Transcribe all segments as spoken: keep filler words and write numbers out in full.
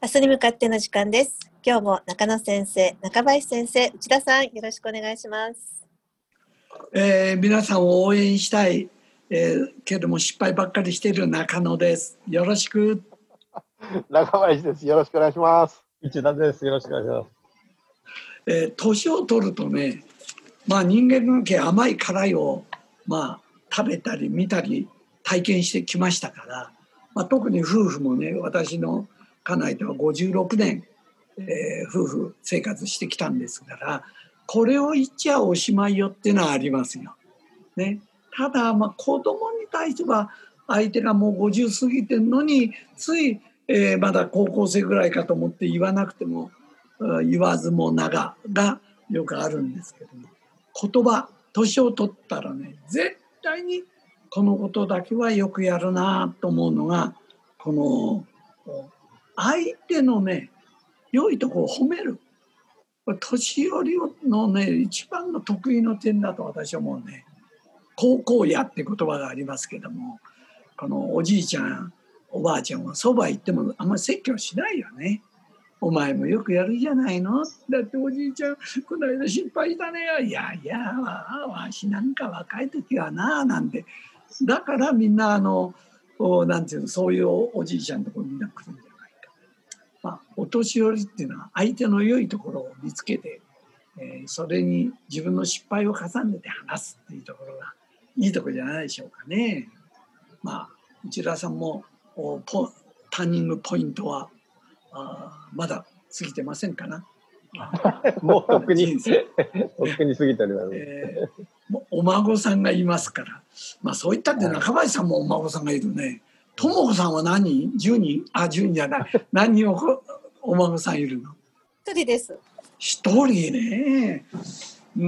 明日に向かっての時間です。今日も中野先生、中林先生、内田さん、よろしくお願いします。 えー、皆さんを応援したい、えー、けども失敗ばっかりしている中野です。よろしく。 中林です。よろしくお願いします。 内田です。よろしくお願いします。 えー、年を取るとね、まあ人間関係甘い辛いをまあ食べたり見たり体験してきましたから、まあ、特に夫婦もね、私の家内とはごじゅうろくねん、えー、夫婦生活してきたんですから、これを言っちゃおしまいよっていうのはありますよ。ね、ただまあ子供に対しては相手がもうごじゅう過ぎてるのについ、えー、まだ高校生ぐらいかと思って言わなくても言わずもなががよくあるんですけども、言葉年を取ったらね、絶対にこのことだけはよくやるなと思うのが、この相手のね良いところを褒める。年寄りのね一番の得意の点だと私は思うね。高校やって言葉がありますけども、このおじいちゃんおばあちゃんはそば行ってもあんまり説教しないよね。お前もよくやるじゃないの。だっておじいちゃんこの間心配したね。いやいやわ, わしなんか若い時はななんて。だからみんなあのなんていうの、そういうおじいちゃんのところにみんな来るんじゃないか。まあ、お年寄りっていうのは相手の良いところを見つけて、えー、それに自分の失敗を重ねて話すっていうところがいいところじゃないでしょうかね。まあ内田さんもポターニングポイントはあまだ過ぎてませんかな。 もうとっくにとっくに過ぎております、 えー、お孫さんがいますから、まあそういったって中林さんもお孫さんがいるね。とも子さんは何人？じゅうにん？あ、じゅうにんじゃない。何人 お, お孫さんいるの？ 一人です。 一人ね。うん。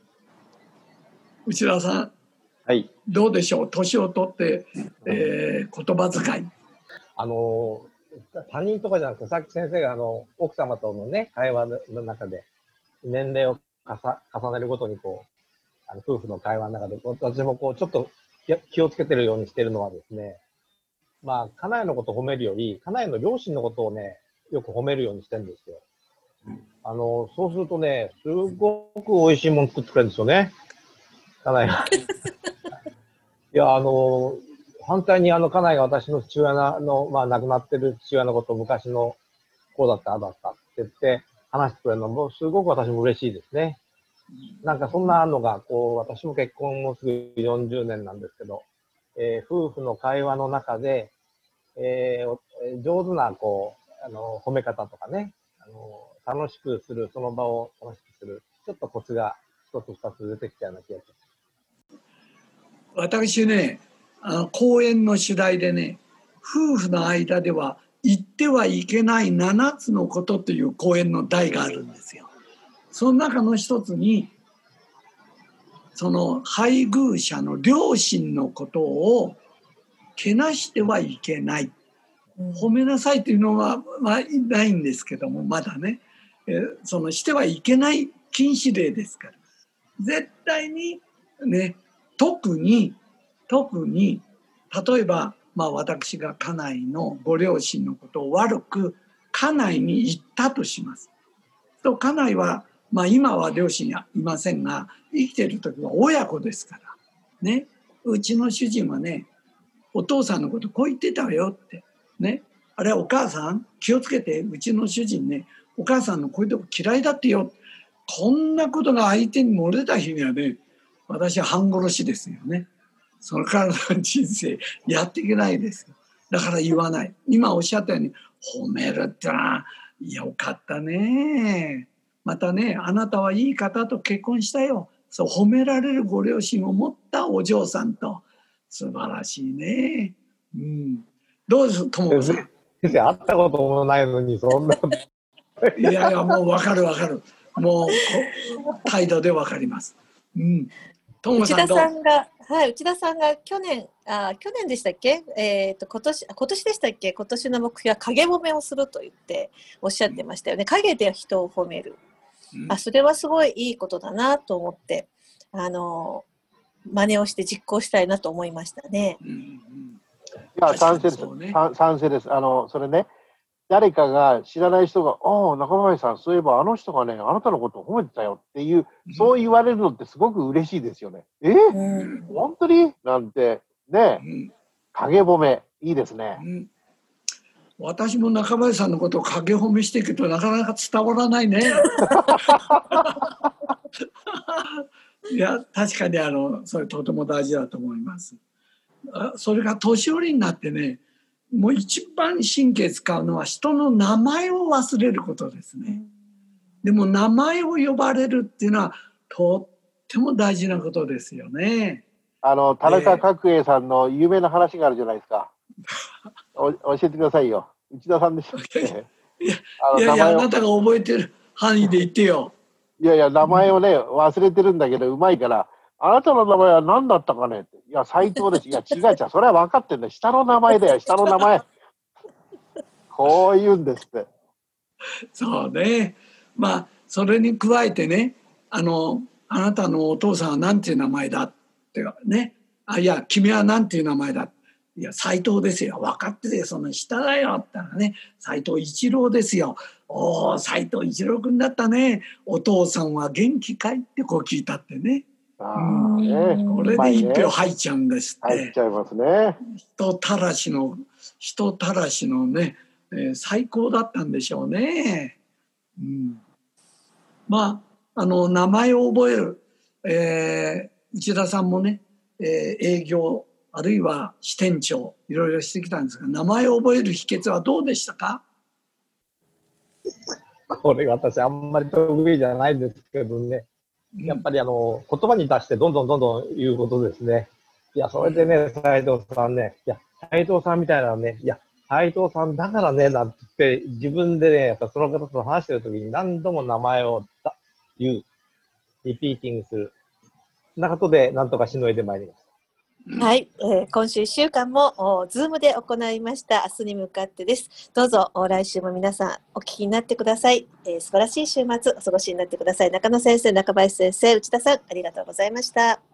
内田さん、 はい、 どうでしょう。年を取って、えー、言葉遣い。 あの他人とかじゃなくて、さっき先生があの奥様とのね会話の中で年齢を重ねるごとにこうあの夫婦の会話の中で私もこうちょっと気をつけてるようにしてるのはですね、まあ家内のことを褒めるより家内の両親のことをねよく褒めるようにしてるんですよ。あのそうするとね、すごく美味しいもの作ってくれるんですよね、家内が。いやあの反対にあの家内が私の父親の、まあ、亡くなってる父親のことを昔のこうだったああだったって言って話してくれるのもすごく私も嬉しいですね。なんかそんなのがこう私も結婚もすぐよんじゅうねんなんですけど、えー、夫婦の会話の中で、えー、上手なこうあの褒め方とかね、あの楽しくする、その場を楽しくするちょっとコツが一つ二つ出てきたような気がします。 私ね、あの講演の主題でね、夫婦の間では言ってはいけないななつのことという講演の題があるんですよ。その中の一つに、その配偶者の両親のことをけなしてはいけない、褒めなさいというのは、まあ、ないんですけども、まだね、えそのしてはいけない禁止令ですから、絶対にね、特に特に例えば、まあ、私が家内のご両親のことを悪く家内に言ったとします。と家内は、まあ、今は両親いませんが生きている時は親子ですからね。うちの主人はね、お父さんのことこう言ってたわよってね。あれはお母さん気をつけて、うちの主人ね、お母さんのこういうとこ嫌いだってよ。こんなことが相手に漏れた日にはね、私は半殺しですよね。それからの人生やっていけないですよ。だから言わない。今おっしゃったように褒めるってのはよかったね。またね、あなたはいい方と結婚したよ。そう褒められるご両親を持ったお嬢さんと、素晴らしいね。うん、どうです、ともこさん。 先生会ったこともないのにそんな。 いやいや、もう分かる分かる。もう態度で分かります。うん。 内田さんが、はい、内田さんが去年、あ、去年でしたっけ、えーと、今年、今年でしたっけ、今年の目標は影褒めをすると言っておっしゃってましたよね。影で人を褒める。うん、あ、それはすごいいいことだなと思って、あの、真似をして実行したいなと思いましたね。うんうん、 いや、賛成です。賛成です。あの、それね、 誰かが知らない人が、ああ、中林さん、そういえばあの人がね、あなたのことを褒めてたよっていう、そう言われるのってすごく嬉しいですよね。えうん、 本当になんて、ね、 うん影褒め、いいですね。 うん、私も中林さんのことを影褒めしていくとなかなか伝わらないね。いや確かにあのそれとても大事だと思います。あそれが年寄りになってね、もう一番神経使うのは人の名前を忘れることですね。でも名前を呼ばれるっていうのはとっても大事なことですよね。 あの、田中角栄さんの有名な話があるじゃないですか。お教えてくださいよ。内田さんでしたっけ？ いやいやいや、あなたが覚えてる範囲で言ってよ。 いやいや、名前をね、忘れてるんだけど、うまいから、あなたの名前は何だったかねって。いや、斎藤です。いや、違う違う。それは分かってんだよ。下の名前だよ、下の名前。こう言うんですって。 そうね。まあ、それに加えてね、あの、あなたのお父さんは何ていう名前だってね。あ、いや、君は何ていう名前だ。いや、斎藤ですよ。分かってて、その下だよって言ったらね、斎藤一郎ですよ。おお、斎藤一郎君だったね。お父さんは元気かいってこう聞いたってね。 ああね、 これで一票入っちゃうんですって。 入っちゃいますね。 人たらしの、人たらしのね、えー、最高だったんでしょうね。うん、まあ、あの、名前を覚える、えー、内田さんもね、えー、営業、あるいは支店長、いろいろしてきたんですが、名前を覚える秘訣はどうでしたか？ これ私あんまり得意じゃないんですけどね。やっぱりあの、言葉に出してどんどんどんどん言うことですね。いや、それでね、斉藤さんね、いや、斉藤さんみたいなね、いや、斉藤さんだからね、なんて自分でね、やっぱその方と話してるときに何度も名前を言う、リピーティングする。そんなことでなんとかしのいでまいります。 はい、えー、今週いっしゅうかんもズームで行いました。明日に向かってです。どうぞ来週も皆さんお聞きになってください。えー、素晴らしい週末お過ごしになってください。中野先生、中林先生、内田さん、ありがとうございました。